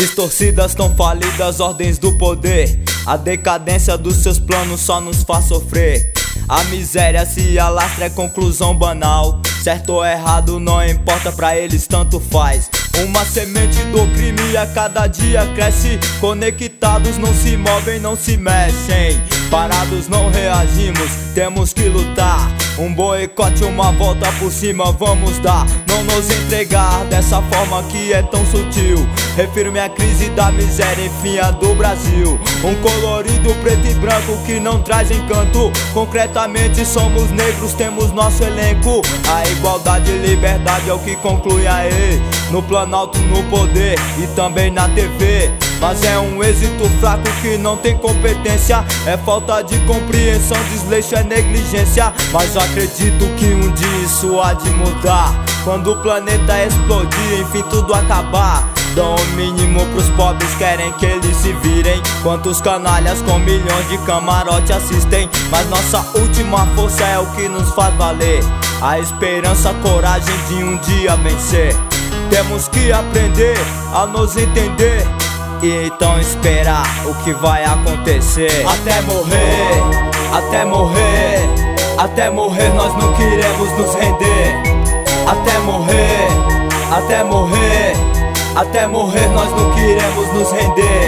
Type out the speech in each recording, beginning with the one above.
Distorcidas tão falidas ordens do poder. A decadência dos seus planos só nos faz sofrer. A miséria se alastra, é conclusão banal. Certo ou errado não importa, pra eles tanto faz. Uma semente do crime a cada dia cresce. Conectados não se movem, não se mexem. Parados não reagimos, temos que lutar. Um boicote, uma volta por cima vamos dar. Não nos entregar dessa forma que é tão sutil. Refiro-me à crise da miséria, enfim, a do Brasil. Um colorido preto e branco que não traz encanto. Concretamente somos negros, temos nosso elenco. A igualdade e liberdade é o que conclui aí. No Planalto, no poder e também na TV. Mas é um êxito fraco que não tem competência. É falta de compreensão, desleixo, é negligência. Mas eu acredito que um dia isso há de mudar. Quando o planeta explodir, enfim tudo acabar. Dão o mínimo pros pobres, querem que eles se virem. Quantos canalhas com milhões de camarote assistem. Mas nossa última força é o que nos faz valer. A esperança, a coragem de um dia vencer. Temos que aprender a nos entender e então esperar o que vai acontecer. Até morrer, até morrer, até morrer nós não queremos nos render. Até morrer, até morrer, até morrer nós não queremos nos render.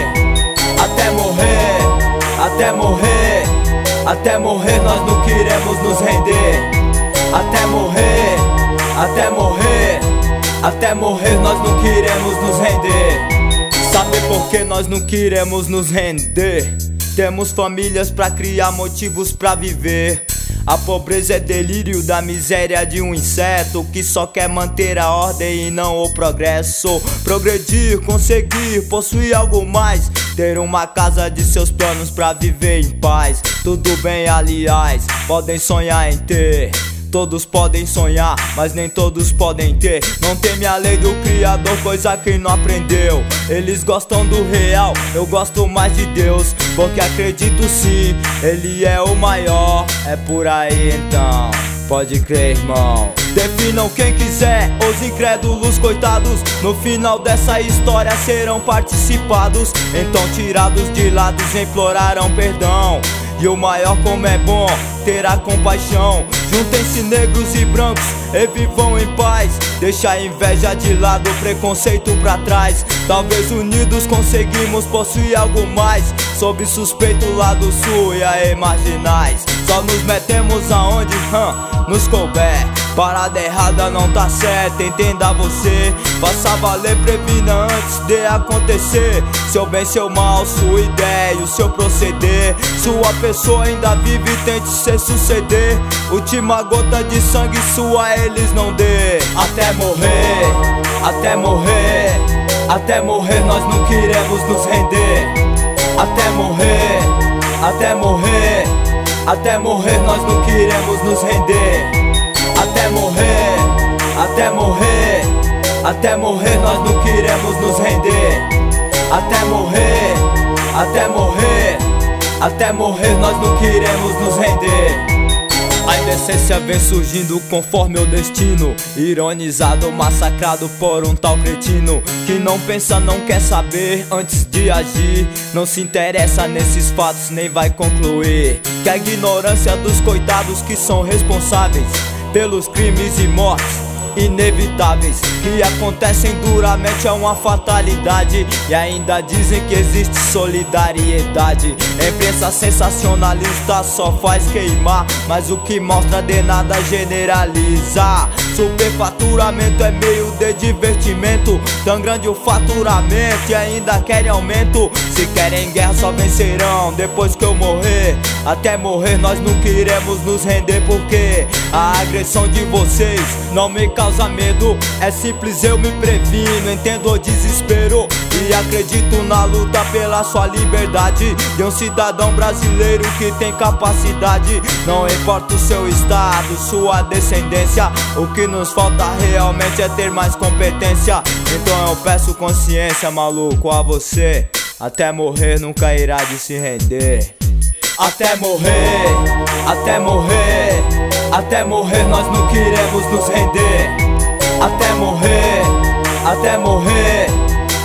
Até morrer, até morrer, até morrer nós não queremos nos render. Até morrer, até morrer, até morrer nós não queremos nos render. Sabe por que nós não queremos nos render? Temos famílias pra criar, motivos pra viver. A pobreza é delírio da miséria de um inseto que só quer manter a ordem e não o progresso. Progredir, conseguir, possuir algo mais. Ter uma casa de seus planos pra viver em paz. Tudo bem, aliás, podem sonhar em ter. Todos podem sonhar, mas nem todos podem ter. Não teme a lei do Criador, coisa que não aprendeu. Eles gostam do real, eu gosto mais de Deus. Porque acredito sim, Ele é o maior. É por aí então, pode crer, irmão. Definam quem quiser, os incrédulos coitados. No final dessa história serão participados. Então tirados de lados implorarão perdão. E o maior como é bom, terá compaixão. Juntem-se negros e brancos e vivam em paz. Deixa a inveja de lado, o preconceito pra trás. Talvez unidos conseguimos possuir algo mais. Sob suspeito lá do sul e aí marginais. Só nos metemos aonde nos couber. Parada errada não tá certa, entenda você. Faça valer, previna antes de acontecer. Seu bem, seu mal, sua ideia, o seu proceder. Sua pessoa ainda vive, tente se suceder. Última gota de sangue sua eles não dê. Até morrer, até morrer, até morrer nós não queremos nos render. Até morrer, até morrer, até morrer nós não queremos nos render. Até morrer, até morrer, até morrer nós não queremos nos render. Até morrer, até morrer, até morrer nós não queremos nos render. A indecência vem surgindo conforme o destino. Ironizado, massacrado por um tal cretino que não pensa, não quer saber antes de agir. Não se interessa nesses fatos, nem vai concluir. Que a ignorância dos coitados que são responsáveis pelos crimes e mortes inevitáveis que acontecem duramente é uma fatalidade. E ainda dizem que existe solidariedade. Imprensa sensacionalista só faz queimar, mas o que mostra de nada generaliza. Superfaturamento é meio de divertimento. Tão grande o faturamento e ainda querem aumento. Se querem guerra só vencerão depois que eu morrer. Até morrer nós não queremos nos render. Porque a agressão de vocês não me causa medo. É simples, eu me previno, entendo o desespero e acredito na luta pela sua liberdade. De um cidadão brasileiro que tem capacidade. Não importa o seu estado, sua descendência. O que nos falta realmente é ter mais competência. Então eu peço consciência, maluco, a você. Até morrer nunca irá de se render. Até morrer, até morrer, até morrer nós não queremos nos render. Até morrer, até morrer,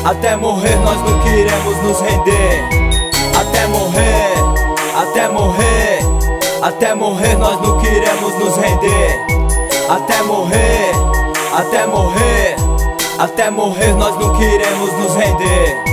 Até morrer nós não queremos nos render. Até morrer, até morrer, até morrer nós não queremos nos render. Até morrer, até morrer, até morrer nós não queremos nos render.